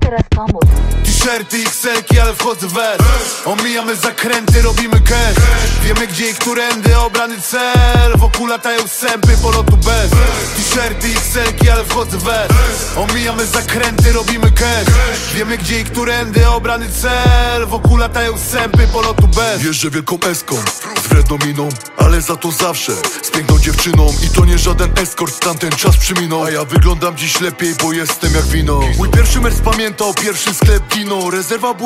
teraz pomóc. T-shirty, XL-ki, ale wchodzę w S. Omijamy zakręty, robimy cash. Wiemy gdzie i którędy, obrany cel. Wokół latają sępy, polotu bez. T-shirty, XL-ki, ale wchodzę w S. Omijamy zakręty, robimy cash. Wiemy gdzie i którędy, obrany cel. Wokół latają sępy, polotu bez. Jeżdżę wielką eską, z wredną miną, ale za to zawsze z piękną dziewczyną. I to nie żaden eskort, tamten czas przyminął. A ja wyglądam dziś lepiej, bo jestem jak wino. Mój pierwszy mers pamiętał, pierwszy sklep ginął. Rezerwa była